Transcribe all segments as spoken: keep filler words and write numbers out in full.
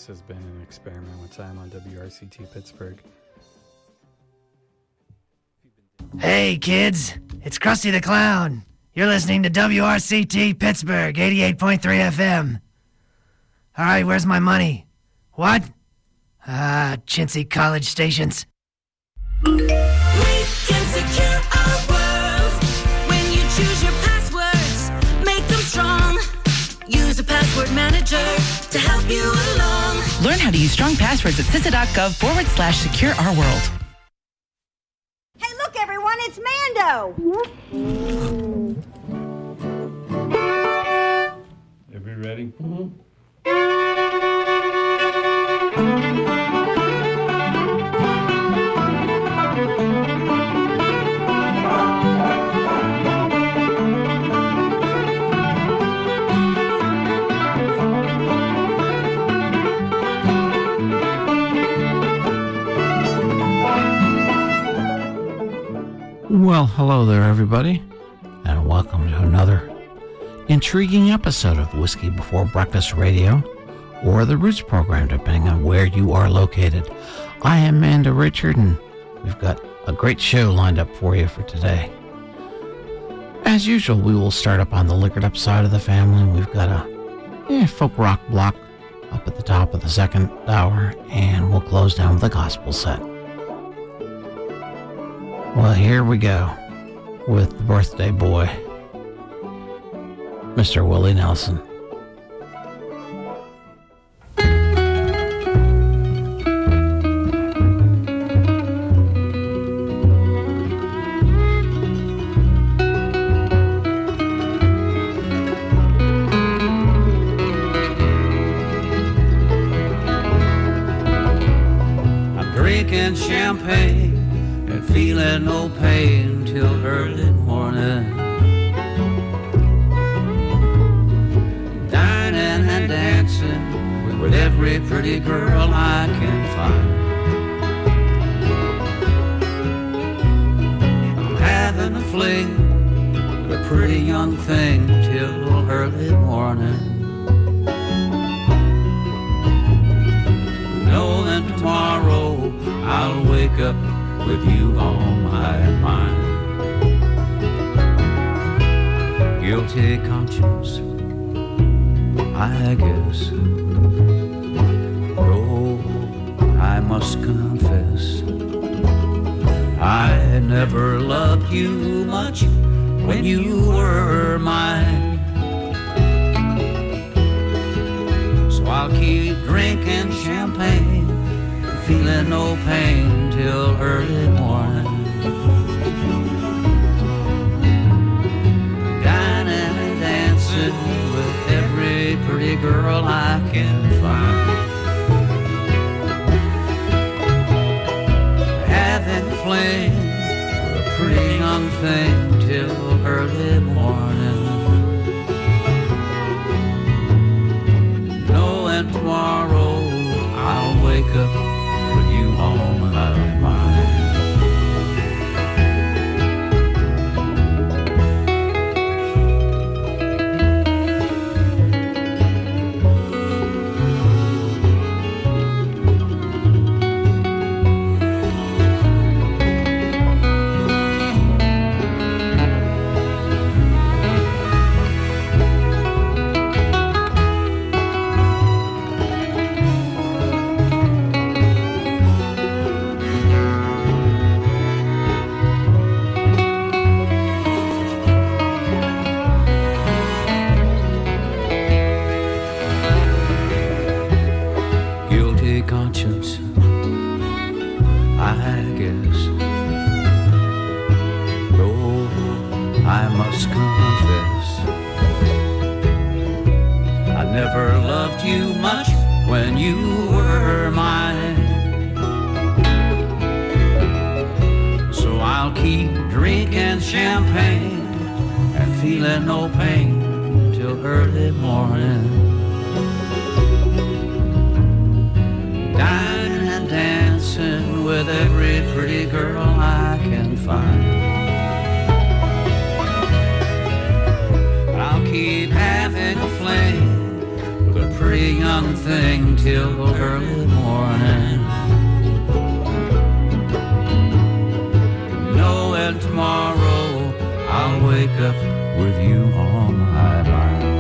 has been an experiment with time on W R C T Pittsburgh. Hey, kids. It's Krusty the Clown. You're listening to W R C T Pittsburgh, eighty-eight point three F M. All right, where's my money? What? Ah, chintzy college stations. We can secure our world when you choose your passwords. Make them strong. Use a password manager to help you along. Learn how to use strong passwords at C I S A.gov forward slash secure our world. Hey, look, everyone, it's Mando. Everybody ready? Mm-hmm. Well, hello there, everybody, and welcome to another intriguing episode of Whiskey Before Breakfast Radio, or the Roots program, depending on where you are located. I am Manda Richard, and we've got a great show lined up for you for today. As usual, we will start up on the liquored up side of the family. We've got a eh, folk rock block up at the top of the second hour, and we'll close down with a gospel set. Well, here we go with the birthday boy, Mister Willie Nelson. I'm drinking champagne and feeling no pain till early morning. Dining and dancing with every pretty girl I can find. I'm having a fling with a pretty young thing till early morning. Knowing tomorrow I'll wake up with you on my mind. Guilty conscience, I guess. Oh, I must confess, I never loved you much when you were mine. So I'll keep drinking champagne, feeling no pain till early morning. Dining and dancing with every pretty girl I can find. Having a fling with a pretty young thing till early morning. Knowing tomorrow I'll wake up on my mind. Conscience, I guess. Oh, I must confess, I never loved you much when you were mine. So I'll keep drinking champagne and feeling no pain till early morning. Dining and dancing with every pretty girl I can find. I'll keep having a flame with a pretty pretty young thing till the early morning. Knowing tomorrow I'll wake up with you on my mind.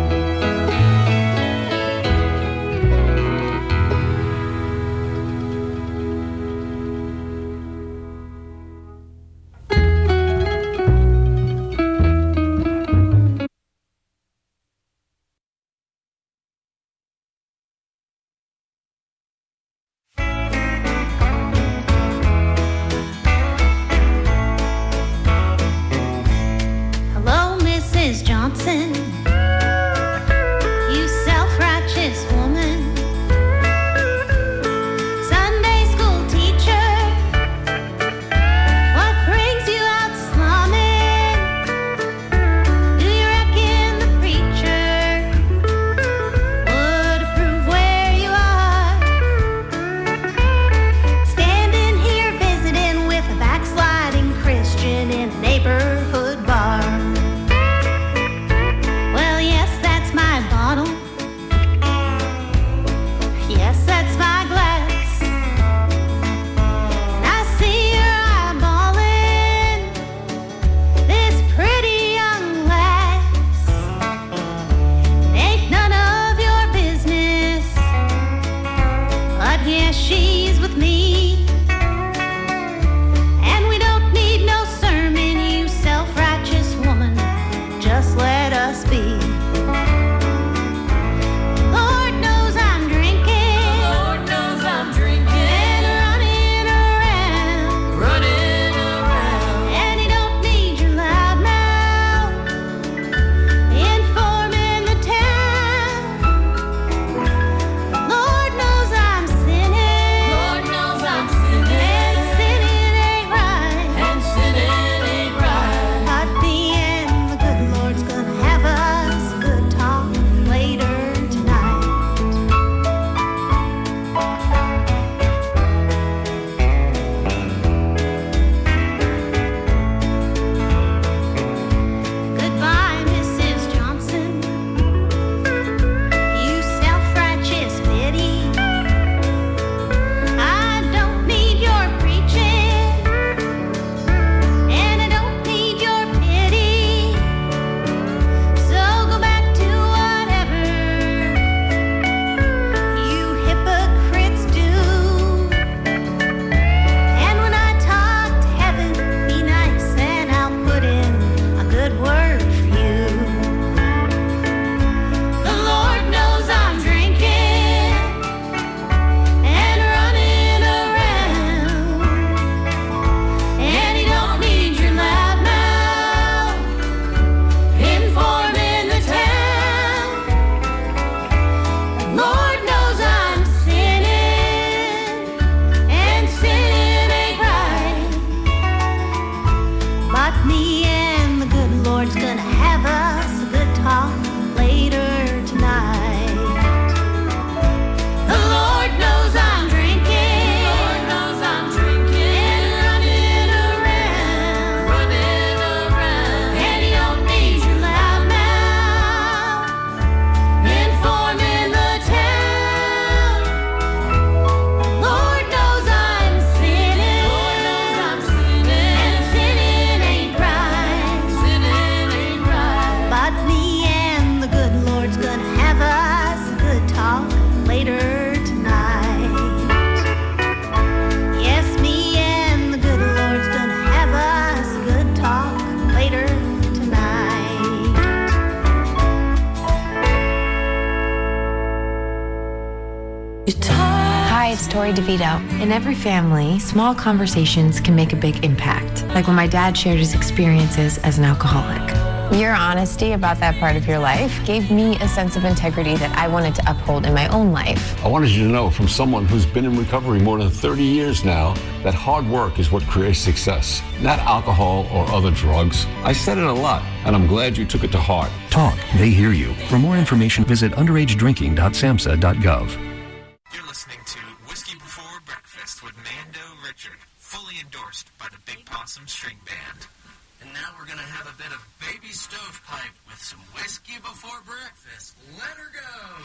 Hi, it's Tori DeVito. In every family, small conversations can make a big impact, like when my dad shared his experiences as an alcoholic. Your honesty about that part of your life gave me a sense of integrity that I wanted to uphold in my own life. I wanted you to know, from someone who's been in recovery more than thirty years now, that hard work is what creates success, not alcohol or other drugs. I said it a lot, and I'm glad you took it to heart. Talk, they hear you. For more information, visit underage drinking dot samhsa dot gov. You're listening to Whiskey Before Breakfast with Mando Richard, fully endorsed by the Big Possum String Band. And now we're going to have a bit of Baby Stovepipe with some Whiskey Before Breakfast. Let her go!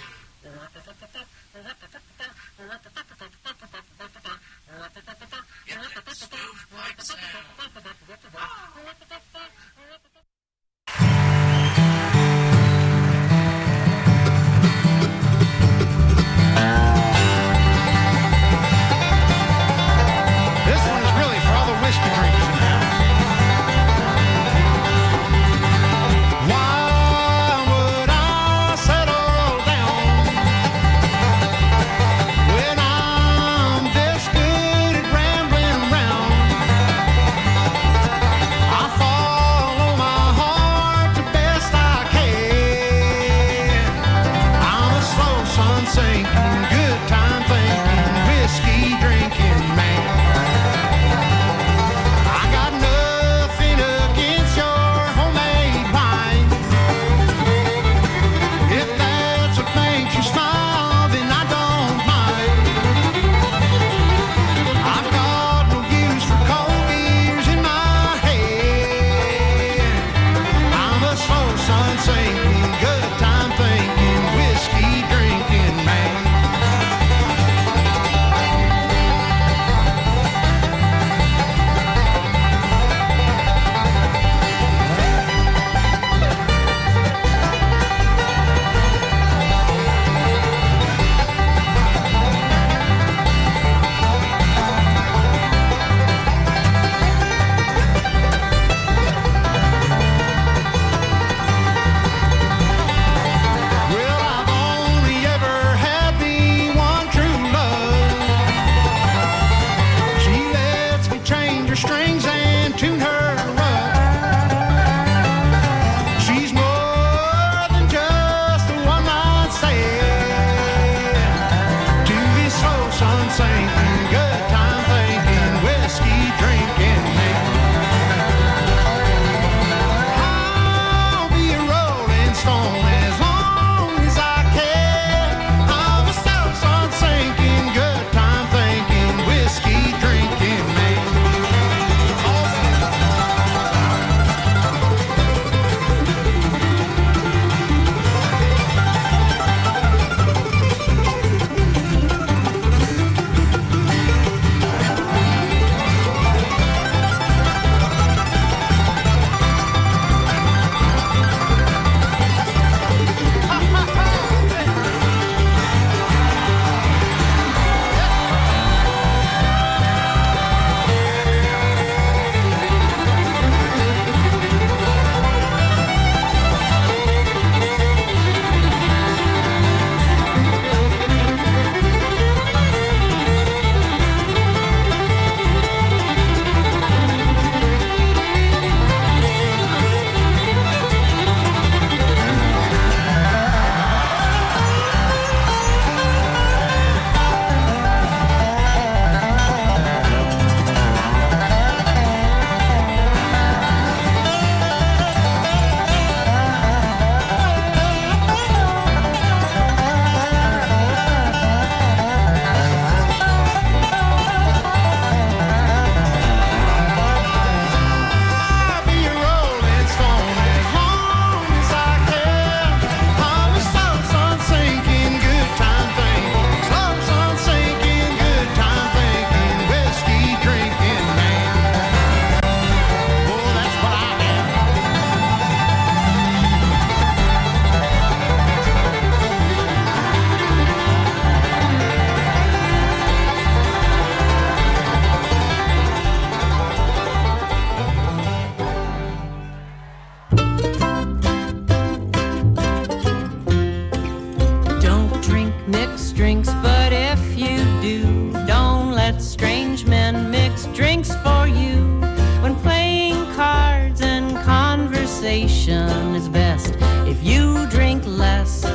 conversation is best if you drink less.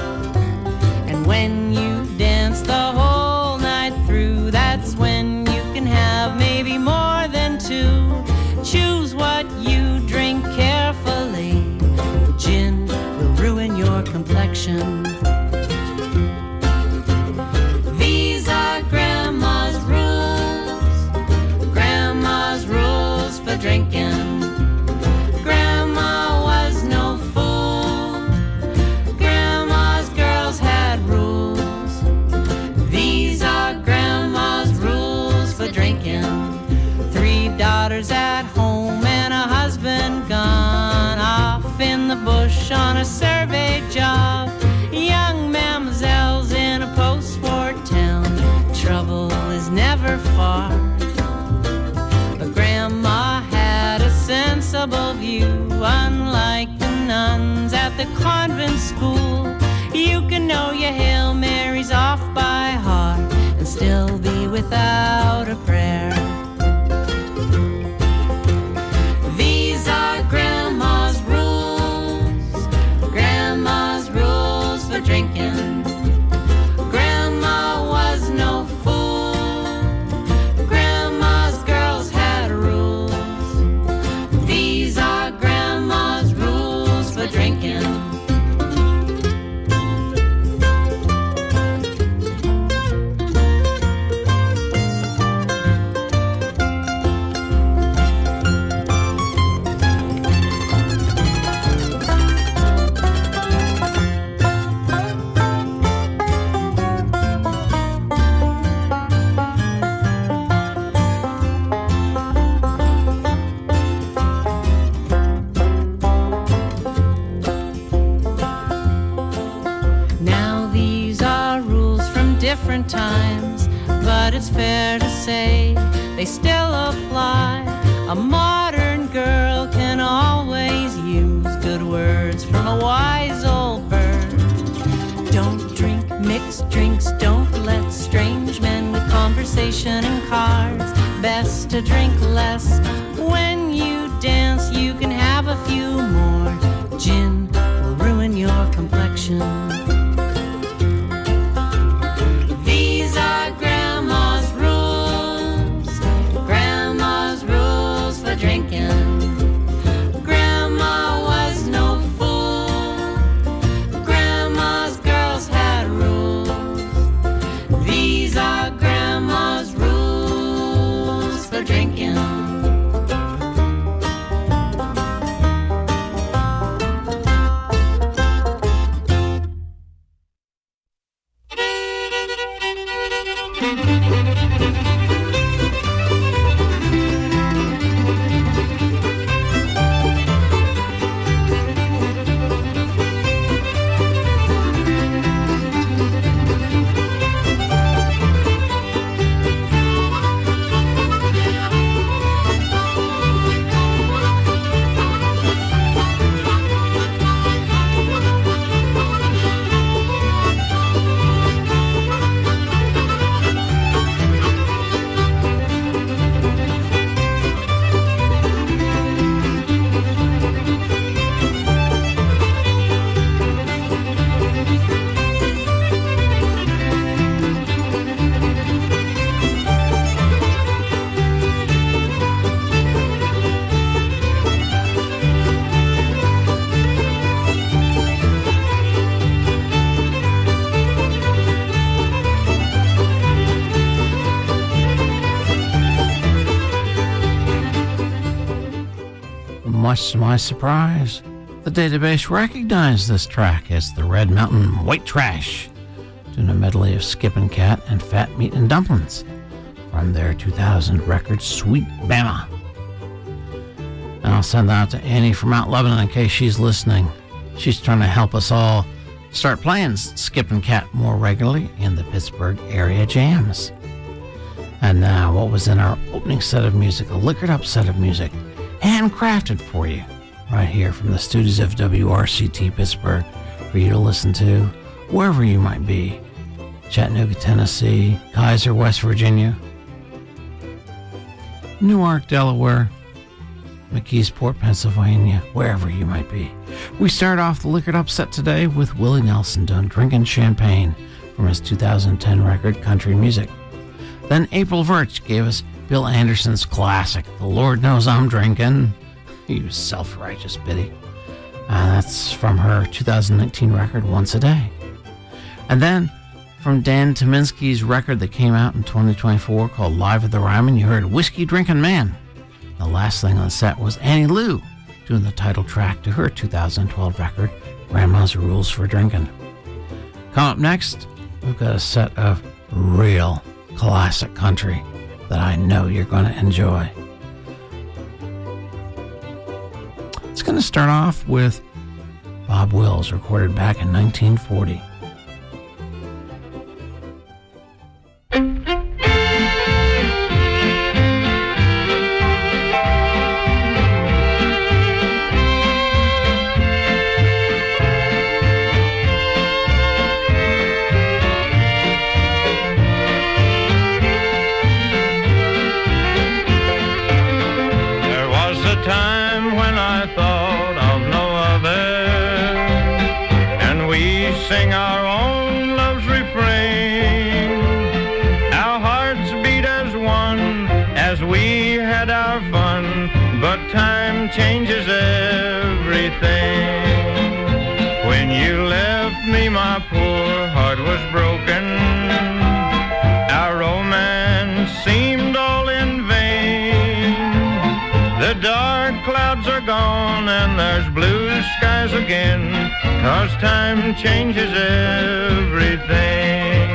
And when you dance the whole night through, that's when you can have maybe more than two. Choose what you drink carefully. Gin will ruin your complexion. These are Grandma's rules. Grandma's rules for drinking. Grandma was no fool. Grandma's girls had rules. daughters at home and a husband gone off in the bush on a survey job. Young mamsells in a post-war town. Trouble is never far. But Grandma had a sensible view, unlike the nuns at the convent school. You can know your Hail Marys off by heart and still be without a prayer. These are Grandma's rules, Grandma's rules for drinking. Grandma was no fool, Grandma's girls had rules. These are Grandma's rules for drinking. Different times, but it's fair to say they still apply. A modern girl can always use good words from a wise old bird. Don't drink mixed drinks, don't let strange men with conversation and cards. Best to drink less. When you dance, you can have a few more. Gin will ruin your complexion. Much to my surprise, the database recognized this track as the Red Mountain White Trash, doing a medley of Skippin' Cat and Fat Meat and Dumplings from their two thousand record Sweet Bama. And I'll send that out to Annie from Mount Lebanon in case she's listening. She's trying to help us all start playing Skippin' Cat more regularly in the Pittsburgh area jams. And now, what was in our opening set of music, a liquored up set of music, handcrafted for you right here from the studios of W R C T Pittsburgh for you to listen to wherever you might be. Chattanooga, Tennessee, Kaiser, West Virginia, Newark, Delaware, McKeesport, Pennsylvania, wherever you might be. We start off the liquored up set today with Willie Nelson doing Drinking Champagne from his two thousand ten record Country Music. Then April Virch gave us Bill Anderson's classic, The Lord Knows I'm Drinking. You self-righteous biddy. Uh, that's from her two thousand nineteen record, Once a Day. And then from Dan Tyminski's record that came out in twenty twenty-four called Live at the Ryman, you heard Whiskey Drinking Man. The last thing on the set was Annie Lou doing the title track to her two thousand twelve record, Grandma's Rules for Drinking. Coming up next, we've got a set of real classic country that I know you're going to enjoy. going to start off with Bob Wills, recorded back in nineteen forty. Sing our own love's refrain. Our hearts beat as one as we had our fun, but time changes everything. When you left me, my poor heart was broken. Our romance seemed all in vain. The dark clouds are gone and there's blue skies again, 'cause time changes everything.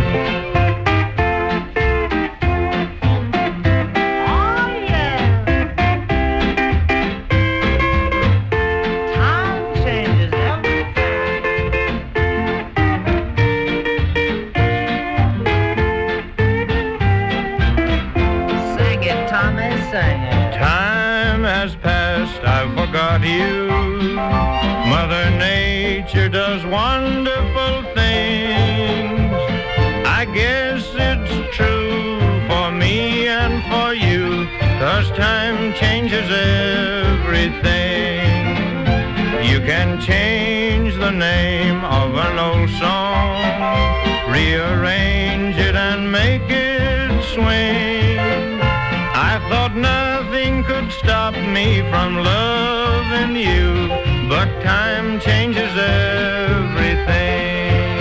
Oh, yeah. Time changes everything. Sing it, Tommy, sing it. Time has passed, I forgot you. Mother Nature does wonderful things. I guess it's true for me and for you, 'cause time changes everything. You can change the name of an old song, rearrange it and make it swing. I thought nothing could stop me from loving you, but time changes everything.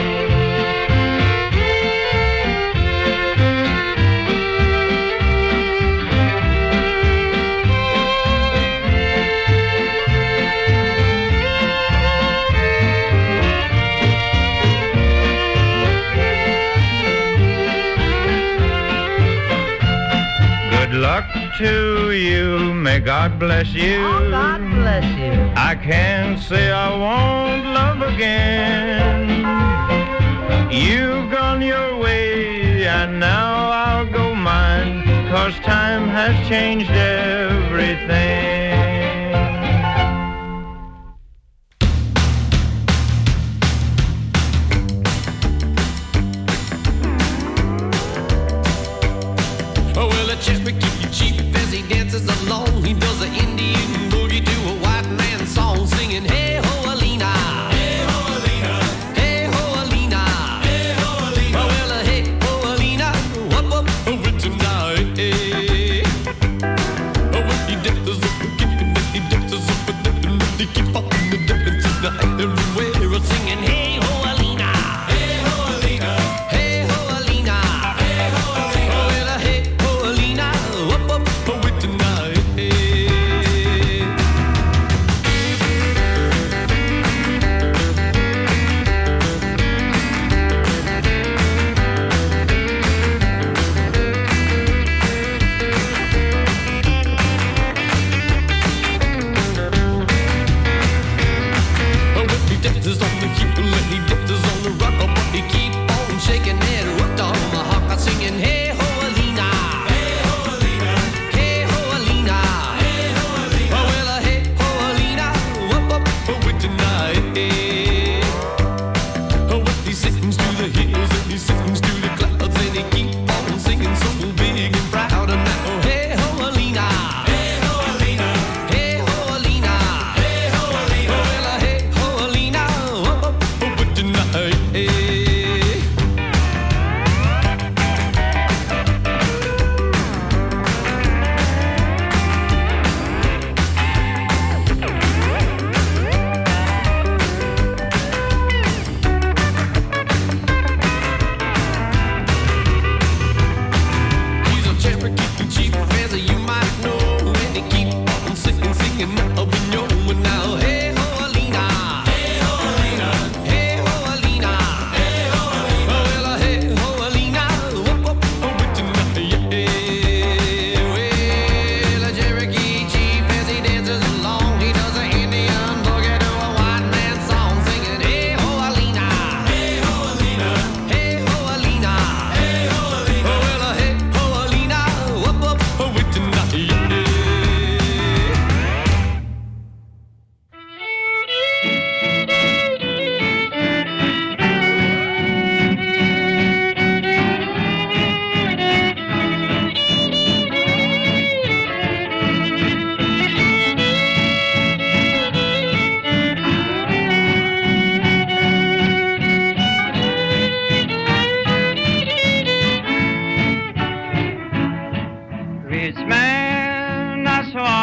Good luck to you, may God bless you. Oh, God bless you. I can't say I won't love again. You've gone your way and now I'll go mine, 'cause time has changed everything. Well, a Cherokee chief as he dances along, he does an Indian boogie to a white man's song, singing, hey ho Alina, hey ho Alina, hey ho Alina, hey ho Alina. Well, uh, hey ho Alina, what what with tonight? Hey, when he dances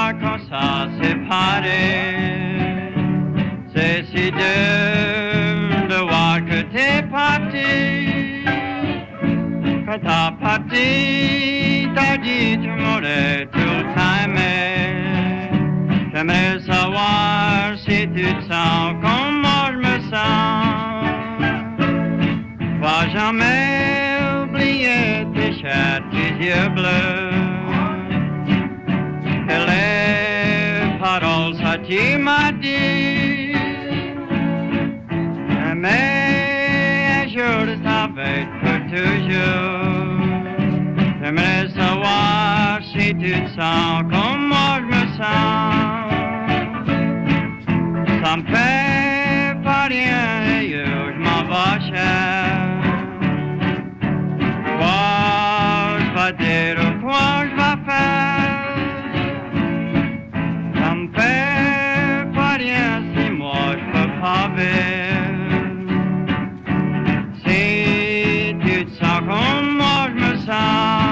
voir quand ça s'est paré. C'est si dur de voir que t'es parti. Quand t'as parti, t'as dit tu m'aurais tout le temps aimé. J'aimerais savoir si tu te sens comme moi je me sens. Va jamais oublier tes chats, tes yeux bleus. Et les paroles, ça tu m'as dit. Mais un jour de ta vie pour toujours. J'aimerais savoir si tu te sens comme moi je me sens. Ça me fait pas rien et je m'en vais cher. Quoi je vais dire ou quoi je vais faire. Ça me fait pas rien si moi je peux pas vivre. Si tu te sens comme moi je me sens.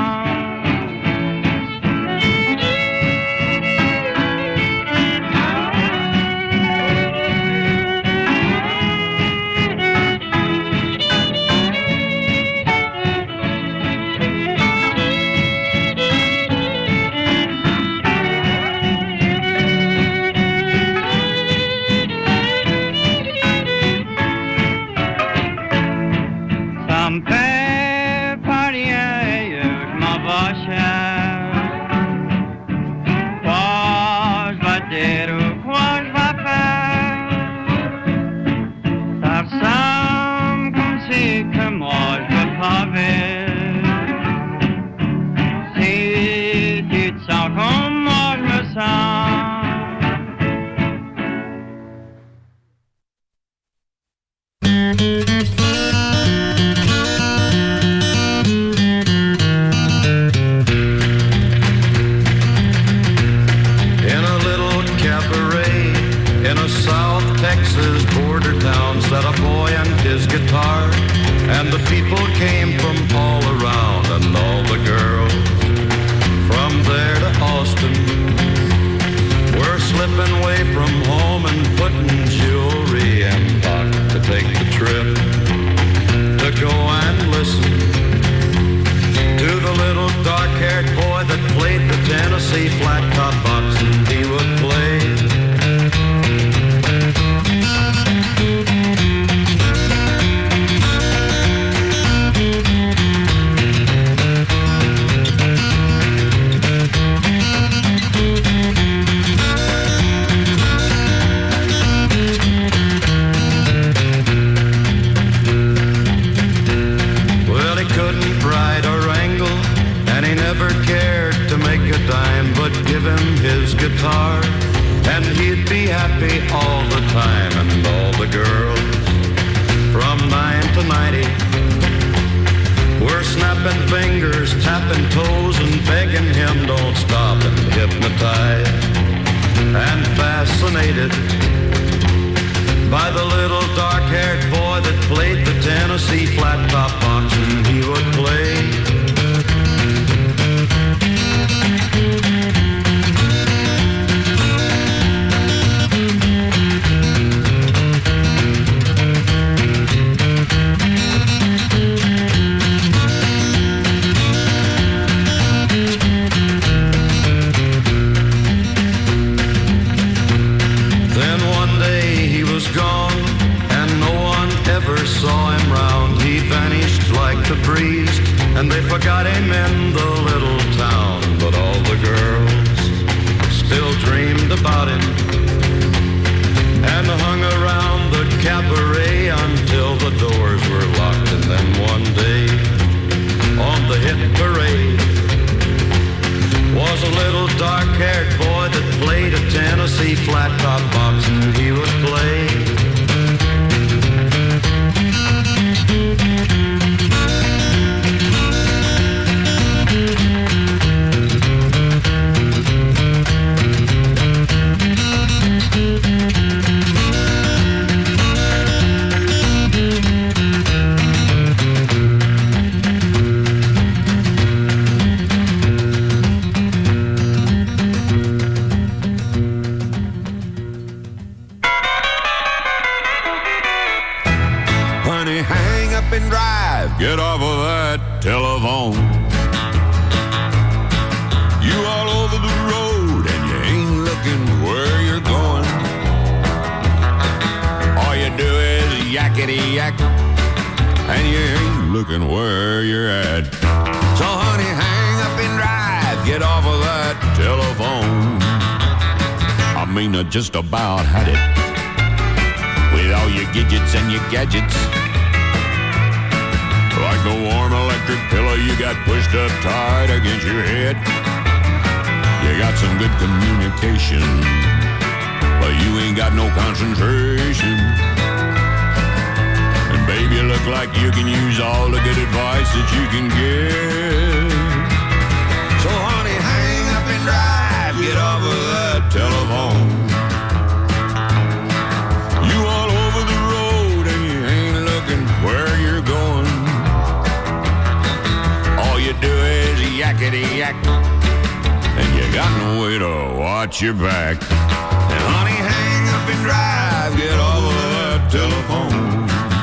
yakety yak, and you ain't looking where you're at. So honey, hang up and drive, get off of that telephone. I mean, I just about had it with all your gadgets and your gadgets. Like the warm electric pillow you got pushed up tight against your head. You got some good communication, but you ain't got no concentration. And baby, you look like you can use all the good advice that you can get. So honey, hang up and drive, get off of that telephone. You all over the road and you ain't looking where you're going. All you do is yakety yak, and you got no way to watch your back. And honey, hang up and drive, get off of that telephone.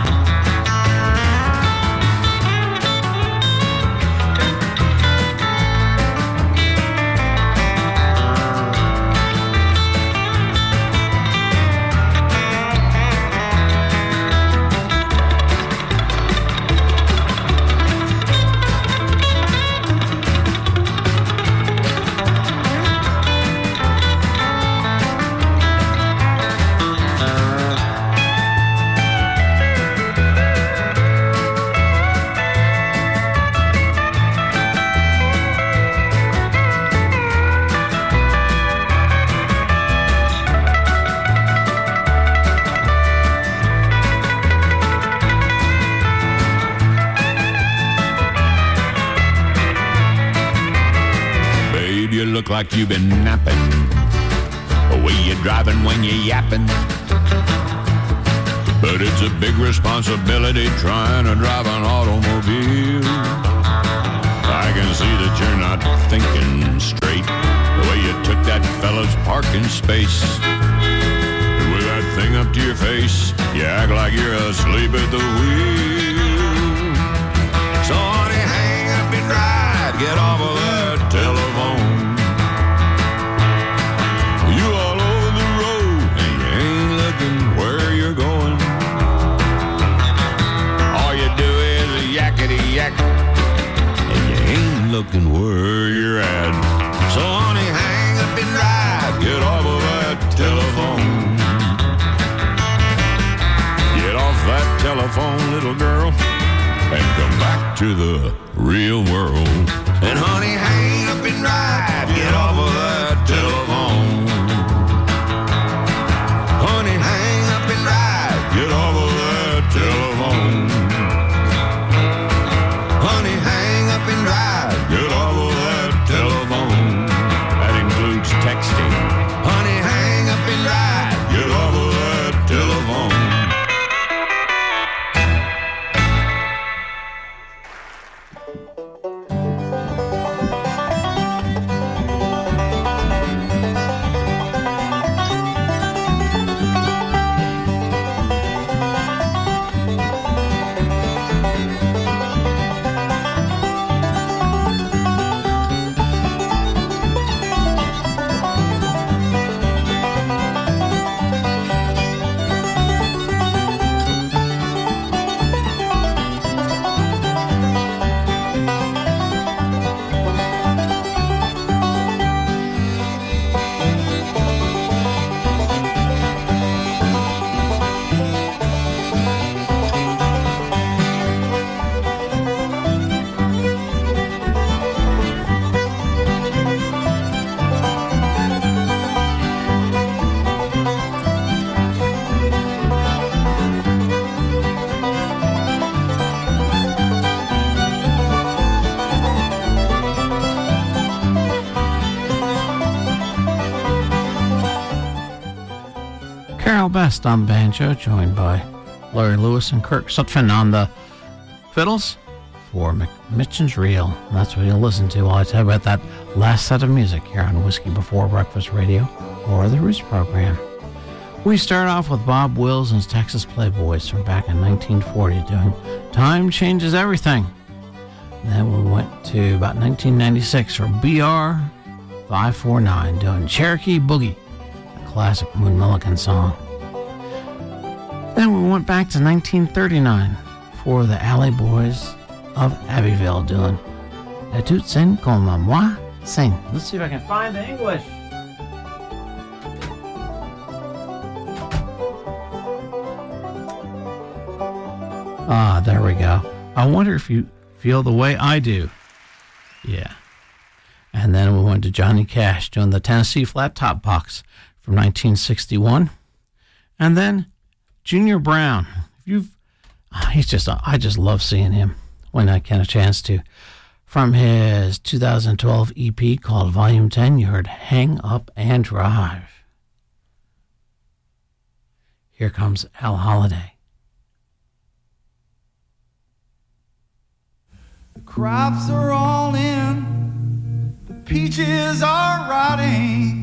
Like you've been napping, the way you're driving when you're yapping. But it's a big responsibility trying to drive an automobile. I can see that you're not thinking straight, the way you took that fella's parking space. And with that thing up to your face, you act like you're asleep at the wheel. So honey, hang up and drive, get off of that telephone. Where you're going, all you do is a yakety yak, and you ain't looking where you're at. So honey, hang up and drive, get off of that telephone. Get off that telephone, little girl, and come back to the real world. And honey, hang up and drive, get off of that telephone. Honey, hang up and drive, get off of that telephone. Honey, hang up and drive, get off of that telephone. That includes texting. Honey, hang up and drive, get off of that telephone. Best on banjo, joined by Larry Lewis and Kirk Sutphin on the fiddles for McMitchen's Reel. And that's what you'll listen to while I tell you about that last set of music here on Whiskey Before Breakfast Radio or the Roots program. We start off with Bob Wills and his Texas Playboys from back in nineteen forty doing Time Changes Everything. And then we went to about nineteen ninety-six for B R five forty-nine doing Cherokee Boogie, a classic Moon Milligan song. Then we went back to nineteen thirty-nine for the Alley Boys of Abbeville doing Et tu sing comme moi sing. Let's see if I can find the English. Ah, there we go. I wonder if you feel the way I do. Yeah. And then we went to Johnny Cash doing the Tennessee Flat Top Box from nineteen sixty-one. And then Junior Brown. You've, oh, he's just, I just love seeing him when I get a chance to. From his two thousand twelve E P called Volume ten, you heard Hang Up and Drive. Here comes Al Holiday. The crops are all in, the peaches are rotting,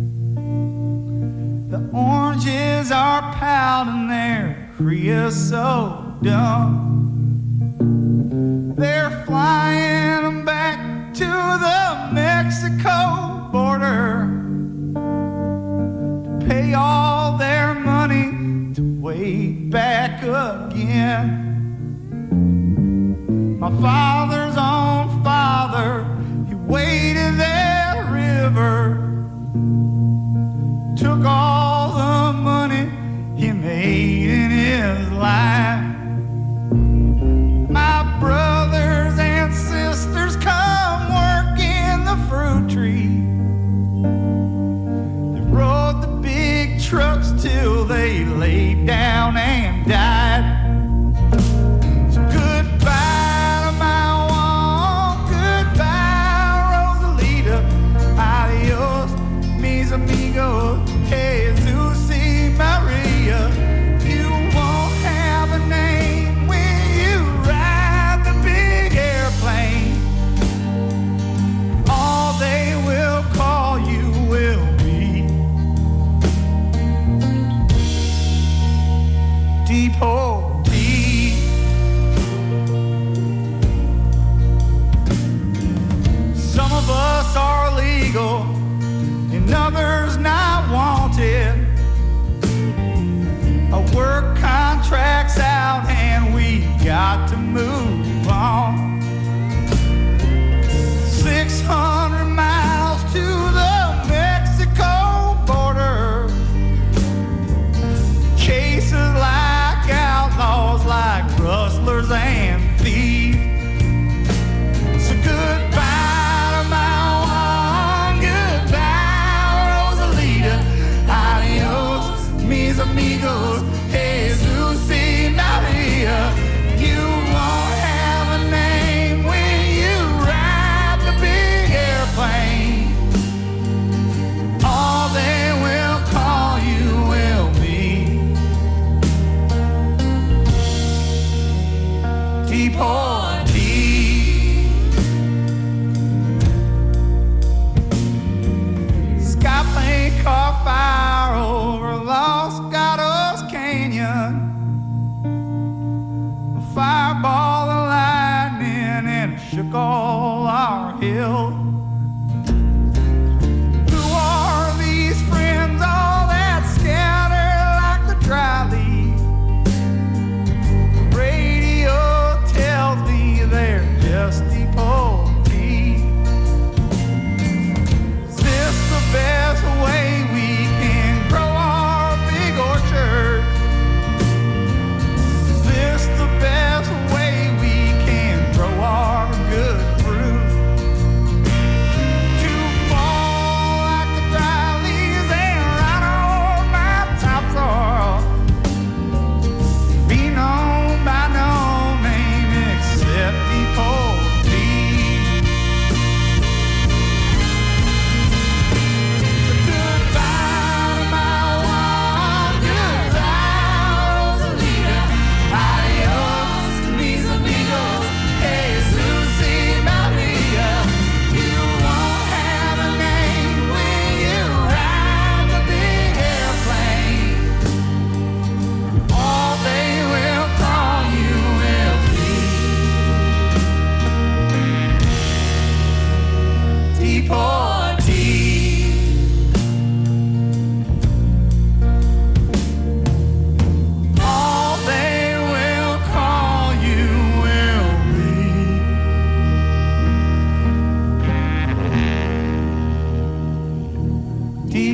the oranges are pouting their creosote dumb. They're flying them back to the Mexico border to pay all their money to wait back again. My father's own father, he waded that river, took all the money he made in his life. My brothers and sisters come work in the fruit tree. They rode the big trucks till they laid down and died. So goodbye to my one, goodbye Rosalita, adios mis amigos, Jesus y Maria. You won't have a name when you ride the big airplane. All they will call you will be Deep Hole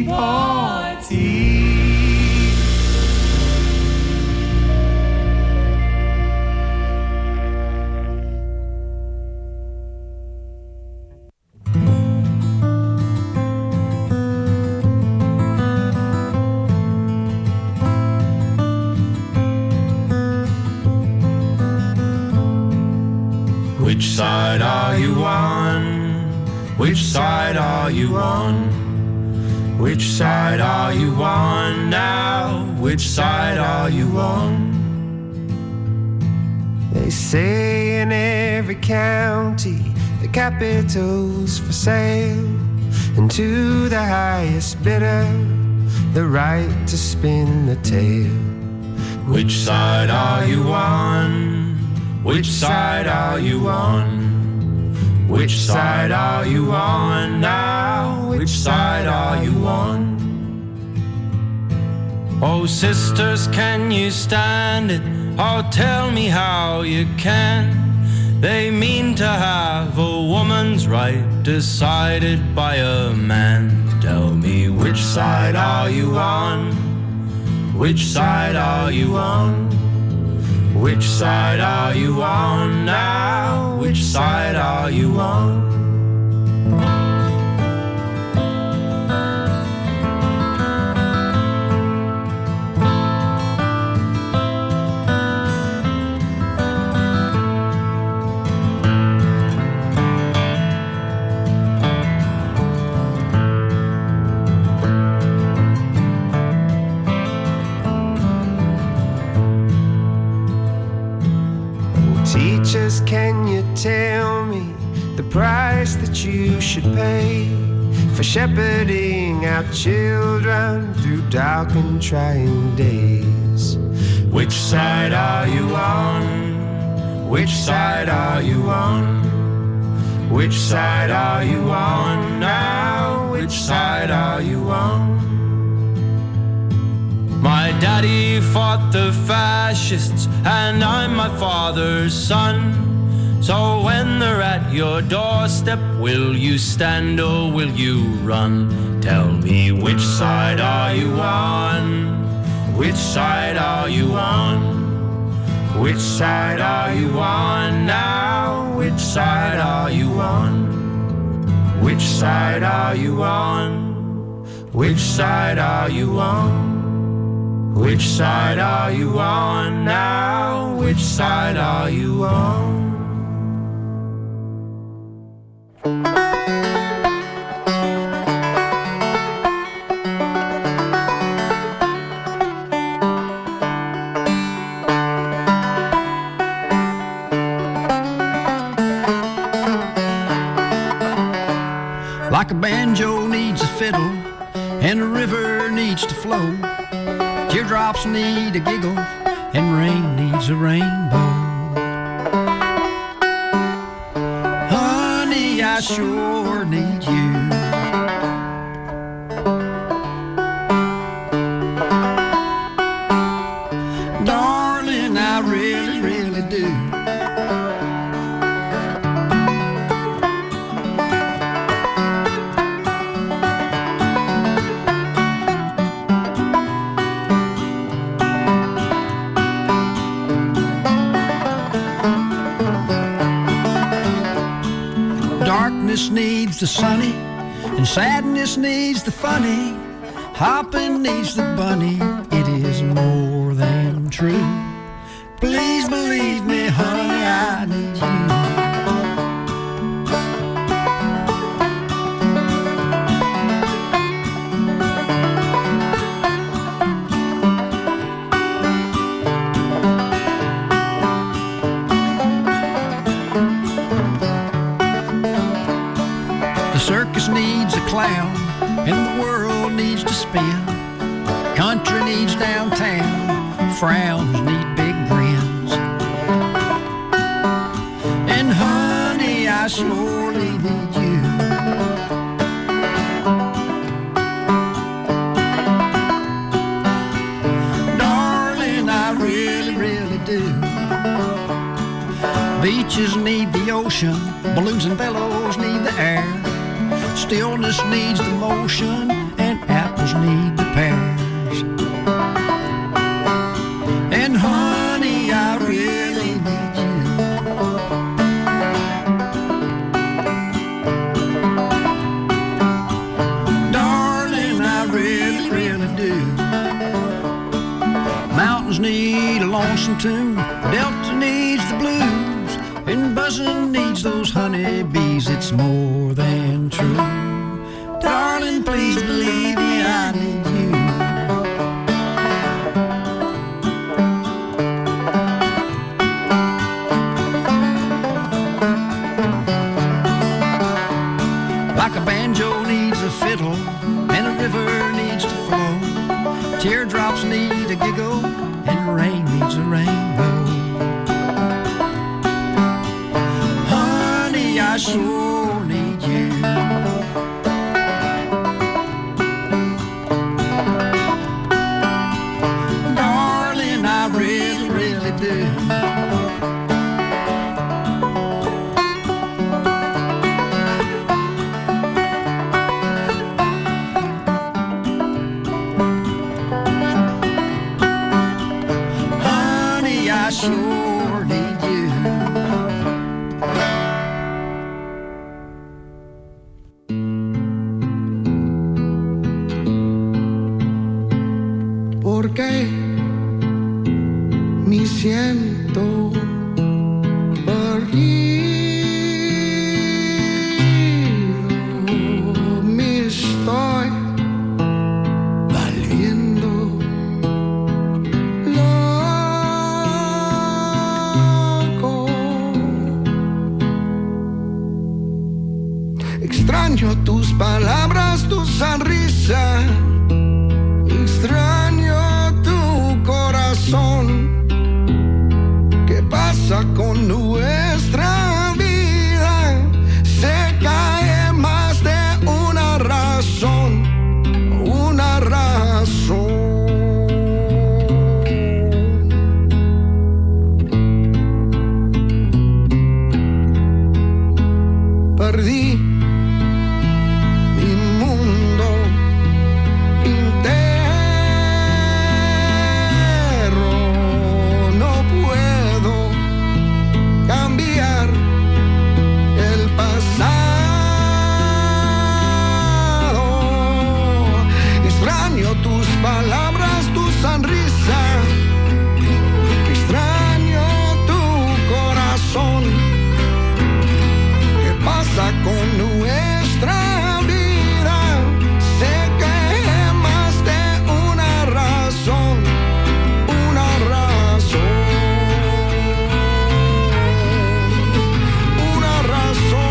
tea party. Which side are you on? Which side are you on? Which side are you on now? Which side are you on? They say in every county the capital's for sale, and to the highest bidder the right to spin the tale. Which side are you on? Which side are you on? Which side are you on now? Which side are you on? Oh, sisters, can you stand it? Oh, tell me how you can. They mean to have a woman's right decided by a man. Tell me, which side are you on? Which side are you on? Which side are you on now? Which side are you on? Teachers, can you tell me the price that you should pay for shepherding our children through dark and trying days? Which side are you on? Which side are you on? Which side are you on now? Which side are you on? My daddy fought the fascists, and I'm my father's son. So when they're at your doorstep, will you stand or will you run? Tell me, which side are you on? Which side are you on? Which side are you on now? Which side are you on? Which side are you on? Which side are you on? Which side are you on now? Which side are you on? Like a banjo needs a fiddle, and a river needs to flow. Teardrops need a giggle, and rain needs a rainbow. Honey, I sure need you. Darling, I really, really do. Darkness needs the sunny, and sadness needs the funny. Hopping needs the bunny, it is more than true. Please believe me, honey, I need you. The circus needs a clown, and the world needs to spin. Country needs downtown, frowns need big grins. And honey, I surely need you. Darling, I really, really do. Beaches need the ocean, balloons and bellows need the air. Stillness needs the motion, and apples really, really do. Mountains need a lonesome tune, Delta needs the blues, and buzzing needs those honeybees. It's more than true. Darling, please believe me, I need you. Like a banjo needs a fiddle, and a river needs to flow. Teardrops need a giggle, and rain needs a rainbow. Honey, I sure need you. Darling, I really, really do. Sure need you. ¿Por qué me siento perdido? Me estoy valiendo. Extraño tus palabras, tu sonrisa. Extraño tu corazón. ¿Qué pasa con nuestra vida? Se cae más de una razón. Una razón. Perdí palabras, tu sonrisa. Extraño tu corazón. ¿Qué pasa con nuestra vida? Sé que más de una razón. Una razón. Una razón.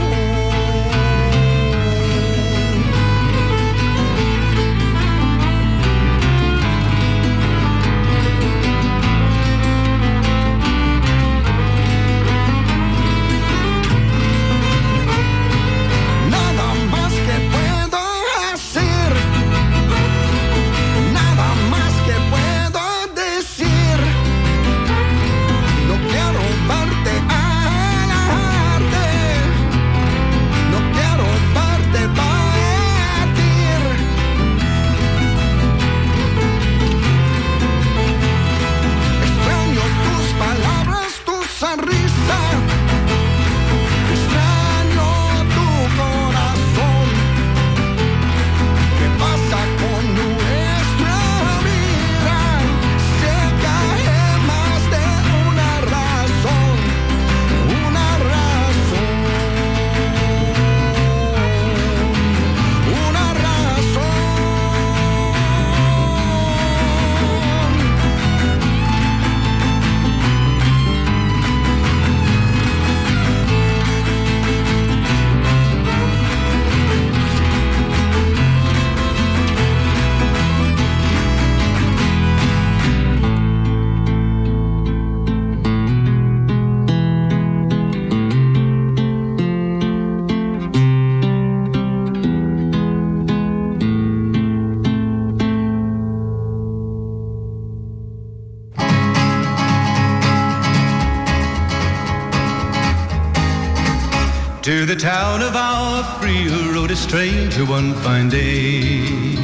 To the town of our free rode a stranger one fine day.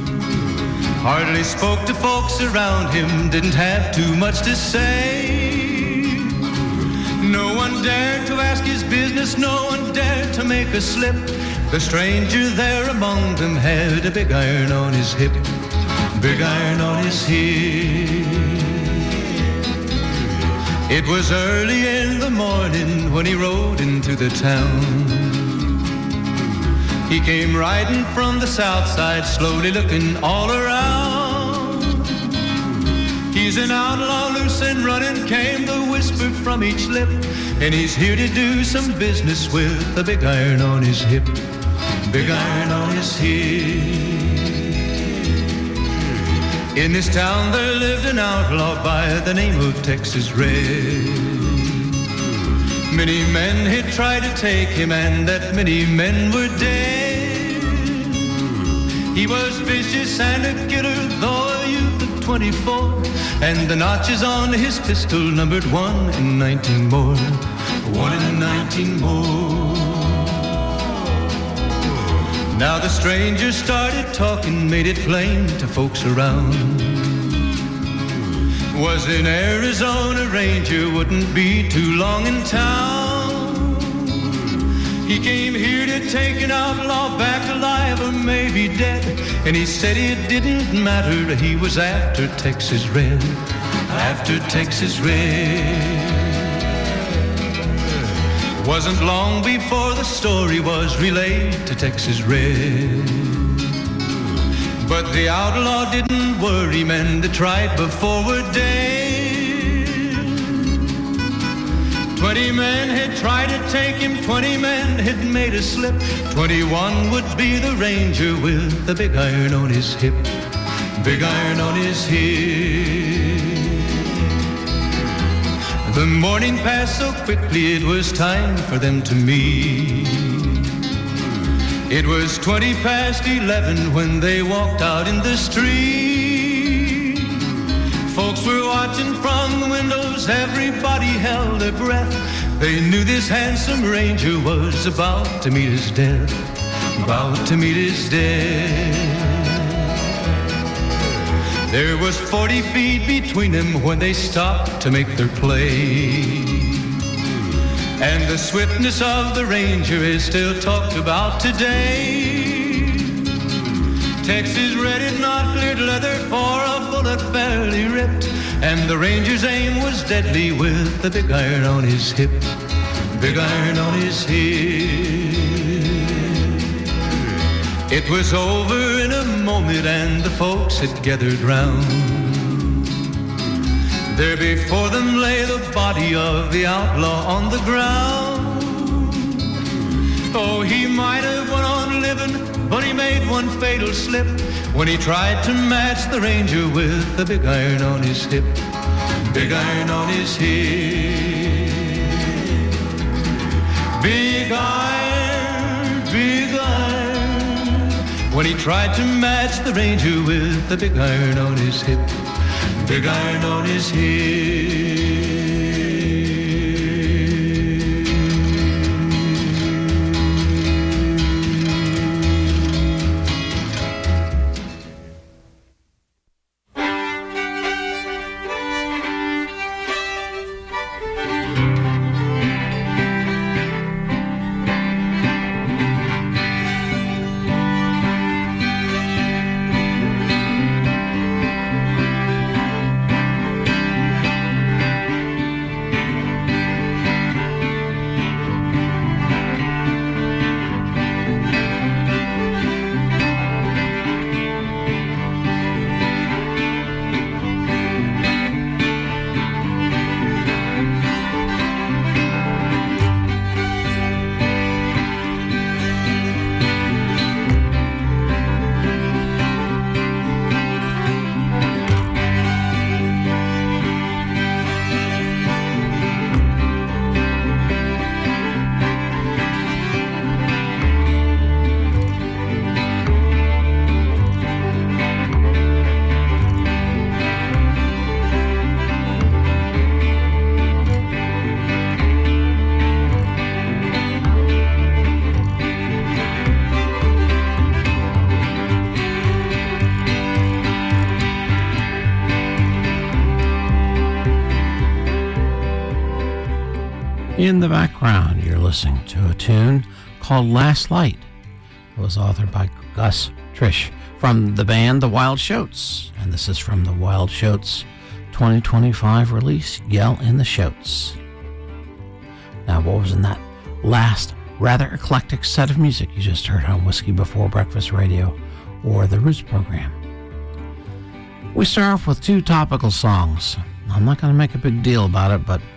Hardly spoke to folks around him, didn't have too much to say. No one dared to ask his business, no one dared to make a slip. The stranger there among them had a big iron on his hip, big iron on his hip. It was early in the morning when he rode into the town. He came riding from the south side, slowly looking all around. He's an outlaw, loose and running, came the whisper from each lip, and he's here to do some business with a big iron on his hip, big iron on his hip. In this town there lived an outlaw by the name of Texas Red. Many men had tried to take him, and that many men were dead. He was vicious and a killer, though a youth of twenty-four, and the notches on his pistol numbered one in nineteen more, one in nineteen more. Now the stranger started talking, made it plain to folks around. Was an Arizona Ranger, wouldn't be too long in town. He came here to take an outlaw back alive or maybe dead, and he said it didn't matter, he was after Texas Red, after Texas Red. Wasn't long before the story was relayed to Texas Red. But the outlaw didn't worry, men that tried before were dead. Twenty men had tried to take him, twenty men had made a slip. Twenty-one would be the Ranger with the big iron on his hip, big iron on his hip. The morning passed so quickly, it was time for them to meet. It was twenty past eleven when they walked out in the street. Folks were watching from the windows, everybody held their breath. They knew this handsome Ranger was about to meet his death, about to meet his death. There was forty feet between them when they stopped to make their play. And the swiftness of the Ranger is still talked about today. Texas Red had not cleared leather for a bullet fairly ripped, and the Ranger's aim was deadly with the big iron on his hip, big iron on his hip. It was over in a moment and the folks had gathered round. There before them lay the body of the outlaw on the ground. Oh, he might have went on living, but he made one fatal slip when he tried to match the Ranger with the big iron on his hip, big iron on his hip. Big iron, big iron. When he tried to match the Ranger with the big iron on his hip, big iron on his hip. In the background, you're listening to a tune called Last Light It was authored by Gus Trish from the band The Wild Shoats. And this is from the Wild Shoats twenty twenty-five release, Yell in the Shoats. Now, what was in that last rather eclectic set of music you just heard on Whiskey Before Breakfast Radio or the Roots program? We start off with two topical songs. I'm not going to make a big deal about it, but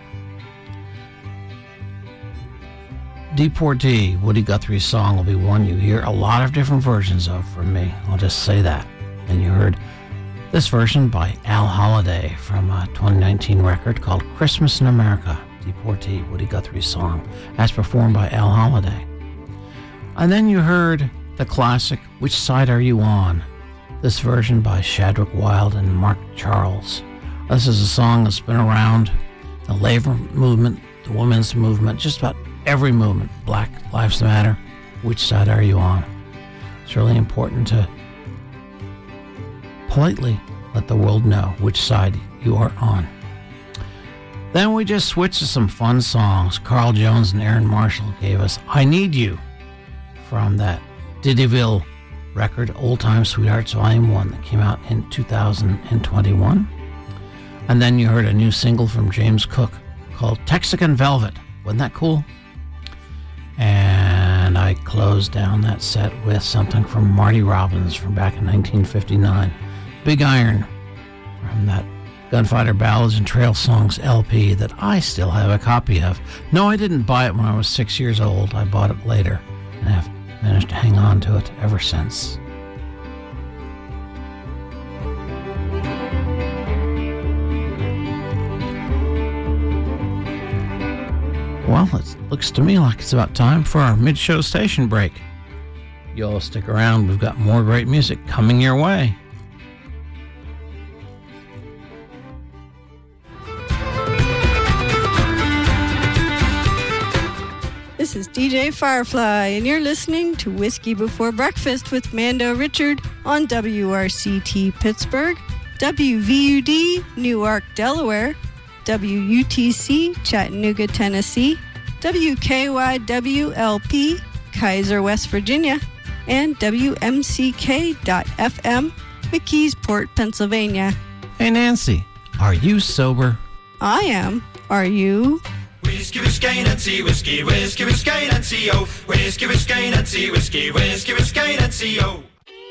Deportee, Woody Guthrie's song, will be one you hear a lot of different versions of from me. I'll just say that. And you heard this version by Al Holiday from a twenty nineteen record called Christmas in America. Deportee, Woody Guthrie's song, as performed by Al Holiday. And then you heard the classic Which Side Are You On? This version by Shadrick Wild and Mark Charles. This is a song that's been around the labor movement, the women's movement, just about every movement. Black Lives Matter. Which side are you on? It's really important to politely let the world know which side you are on. Then we just switched to some fun songs. Carl Jones and Aaron Marshall gave us I Need You from that Diddyville record, Old Time Sweethearts Volume one, that came out in two thousand twenty-one. And then you heard a new single from James Cook called Texican Velvet. Wasn't that cool? And I closed down that set with something from Marty Robbins from back in nineteen fifty-nine. Big Iron from that Gunfighter Ballads and Trail Songs L P that I still have a copy of. No, I didn't buy it when I was six years old. I bought it later and have managed to hang on to it ever since. Well, it looks to me like it's about time for our mid-show station break. Y'all stick around. We've got more great music coming your way. This is D J Firefly, and you're listening to Whiskey Before Breakfast with Mando Richard on W R C T Pittsburgh, W V U D Newark, Delaware, W U T C Chattanooga, Tennessee, W K Y W L P Kaiser, West Virginia, and W M C K dot F M McKeesport, Pennsylvania. Hey Nancy, are you sober? I am. Are you? Whiskey, whiskey, Nancy, whiskey, whiskey, whiskey, Nancy, oh. Whiskey, whiskey, Nancy, whiskey, whiskey, whiskey, Nancy, oh.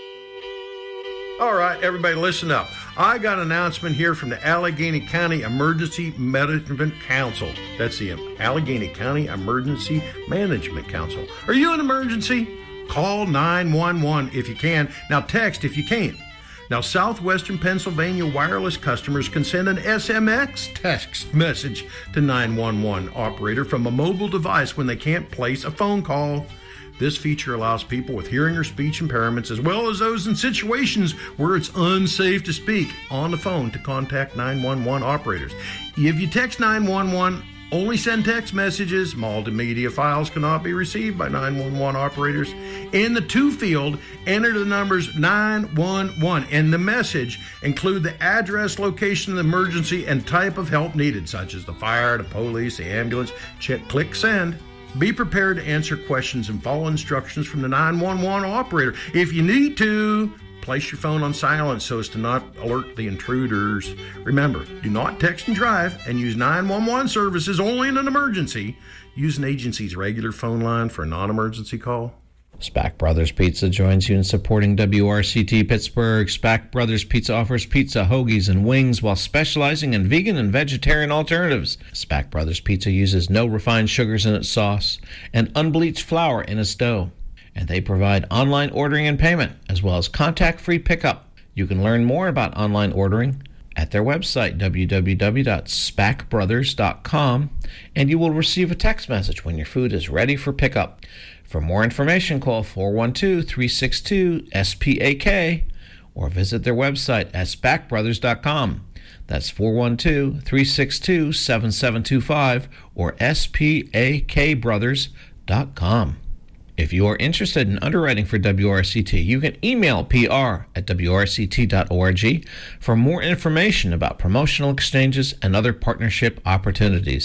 All right, everybody listen up. I got an announcement here from the Allegheny County Emergency Management Council. That's the Allegheny County Emergency Management Council. Are you an emergency? Call nine one one if you can. Now text if you can't. Now, Southwestern Pennsylvania wireless customers can send an S M S text message to nine one one operator from a mobile device when they can't place a phone call. This feature allows people with hearing or speech impairments, as well as those in situations where it's unsafe to speak on the phone, to contact nine one one operators. If you text nine one one, only send text messages. Multimedia files cannot be received by nine one one operators. In the to field, enter the numbers nine one one. In the message, include the address, location of the emergency, and type of help needed, such as the fire, the police, the ambulance. Check, click send. Be prepared to answer questions and follow instructions from the nine one one operator. If you need to, place your phone on silent so as to not alert the intruders. Remember, do not text and drive, and use nine one one services only in an emergency. Use an agency's regular phone line for a non-emergency call. Spack Brothers Pizza joins you in supporting W R C T Pittsburgh. Spack Brothers Pizza offers pizza, hoagies, and wings while specializing in vegan and vegetarian alternatives. Spack Brothers Pizza uses no refined sugars in its sauce and unbleached flour in its dough. And they provide online ordering and payment, as well as contact-free pickup. You can learn more about online ordering at their website, w w w dot spack brothers dot com, and you will receive a text message when your food is ready for pickup. For more information, call four one two, three six two, S P A K or visit their website at spack brothers dot com. That's four one two, three six two, seven seven two five or S P A K brothers dot com. If you are interested in underwriting for W R C T, you can email P R at w r c t dot org for more information about promotional exchanges and other partnership opportunities.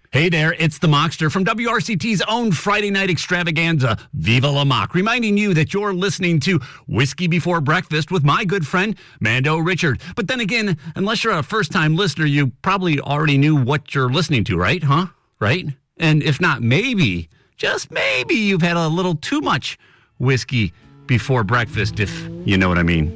Hey there, it's the Mockster from W R C T's own Friday night extravaganza, Viva La Mock, reminding you that you're listening to Whiskey Before Breakfast with my good friend, Mando Richard. But then again, unless you're a first-time listener, you probably already knew what you're listening to, right? Huh? Right? And if not, maybe, just maybe you've had a little too much whiskey before breakfast, if you know what I mean.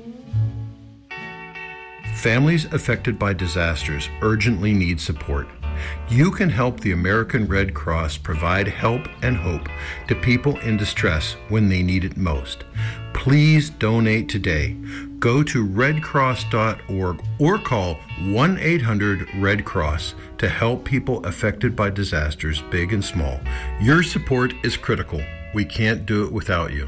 Families affected by disasters urgently need support. You can help the American Red Cross provide help and hope to people in distress when they need it most. Please donate today. Go to red cross dot org or call one eight hundred red cross to help people affected by disasters, big and small. Your support is critical. We can't do it without you.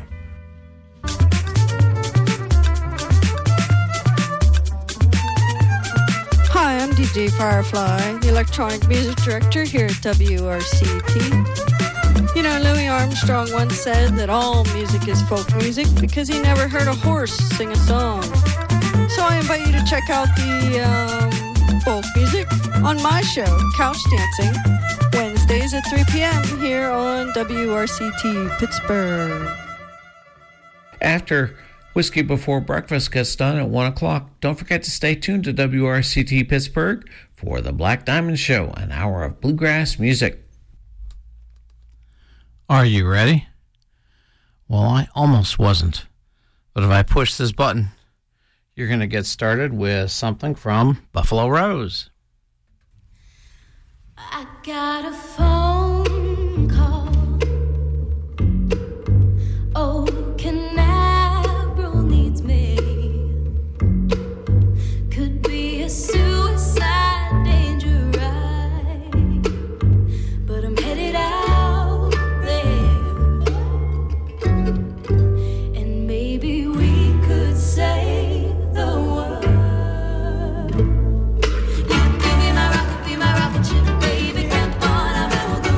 Hi, I'm D J Firefly, the electronic music director here at W R C T. You know, Louis Armstrong once said that all music is folk music because he never heard a horse sing a song. So I invite you to check out the um, folk music on my show, Couch Dancing, Wednesdays at three p.m. here on W R C T Pittsburgh. After Whiskey Before Breakfast gets done at one o'clock. Don't forget to stay tuned to W R C T Pittsburgh for the Black Diamond Show, an hour of bluegrass music. Are you ready? Well, I almost wasn't. But if I push this button, you're going to get started with something from Buffalo Rose. I got a phone call. Oh, can needs me. Could be a suicide danger, right? But I'm headed out there, and maybe we could save the world. You can be my rocket, be my rocket ship, baby. Come on, I will go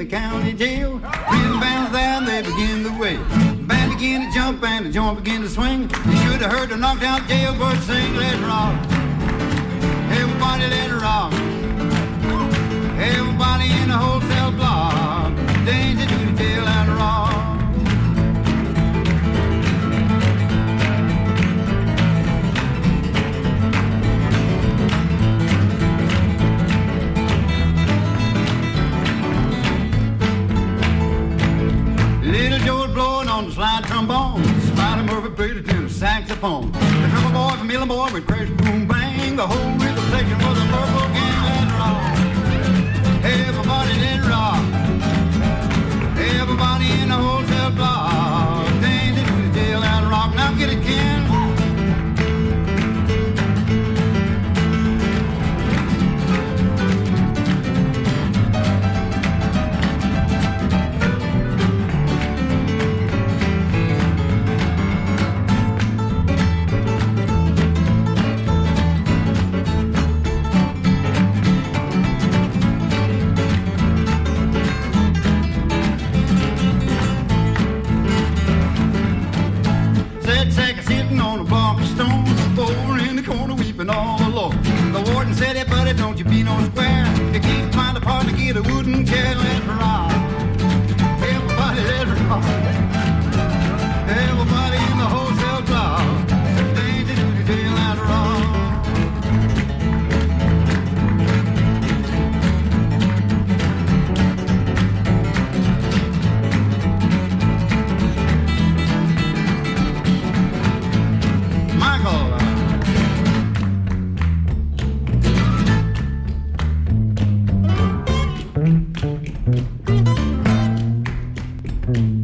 county jail. Prison band's there, they begin to wait. The band begin to jump and the joint begin to swing. You should have heard the knocked out jailbird sing, let it rock. Everybody let it rock. Everybody in the wholesale block. Danger to the jail and rock. Little Joe's blowing on the slide trombone. Spider Murphy played it to the saxophone. The drummer boy from Illinois would crash, boom, bang. The whole rhythm section was a purple gang. Let it rock. Everybody let it rock. Everybody in the wholesale block. Danger to the jail and rock. Now get it, Ken. All alone. The warden said, hey, buddy, don't you be no square. You can't find a partner, get a wooden chair, let it rock. Everybody let it rock. Everybody in the wholesale block. Danger to the jail and rock. Michael. Mm-hmm.